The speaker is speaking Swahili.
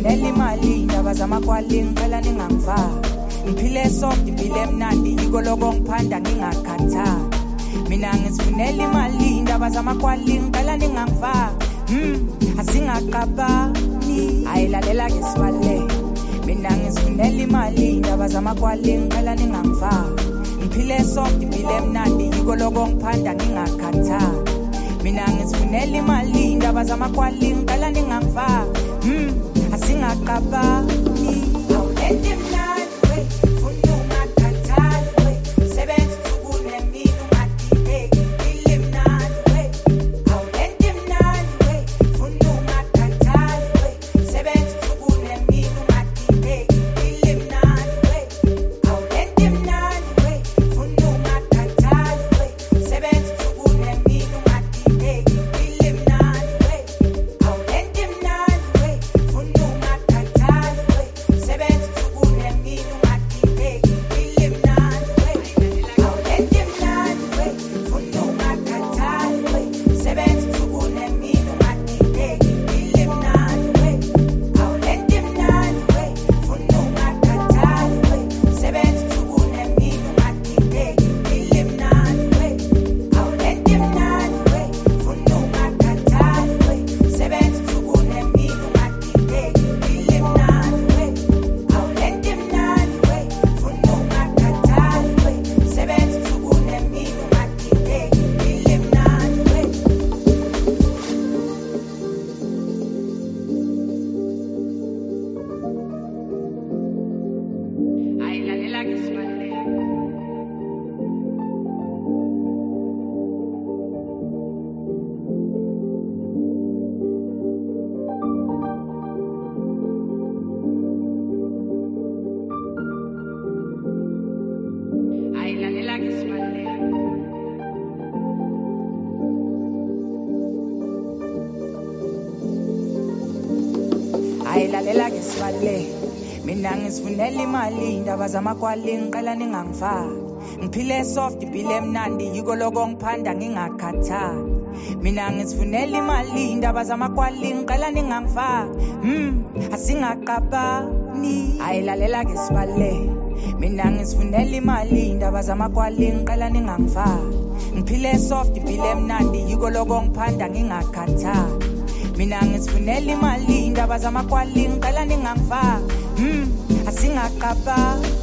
ngizifunela imali indaba zamakwali ngicela ningangivali ngiphile soft impilo emnandi yiko lokho ngiphanda ngingakhathali mina ngizifunela imali indaba zamakwali ngicela ningangivali asingaqabani ayilalela ke sibale mina ngizifunela imali indaba zamakwali ngicela ningangivali ngiphile soft impilo emnandi yiko lokho ngiphanda ngingakhathali mina ngizifunela imali indaba zamakwali ngicela ningangivali asingaqabani awulethi mnandi ayilalela ke sibale mina ngizifunela imali indaba zamakwali ngicela ningangivali ngiphile soft impilo emnandi yiko lokho ngiphanda ngingakhathali mina ngizifunela imali indaba zamakwali ngicela ningangivali asingaqabani ayilalela ke sibale mina ngizifunela imali indaba zamakwali ngicela ningangivali ngiphile soft impilo emnandi yiko lokho ngiphanda ngingakhathali mina ngizifunela imali indaba zamakwali ngicela ningangivali asingaqabani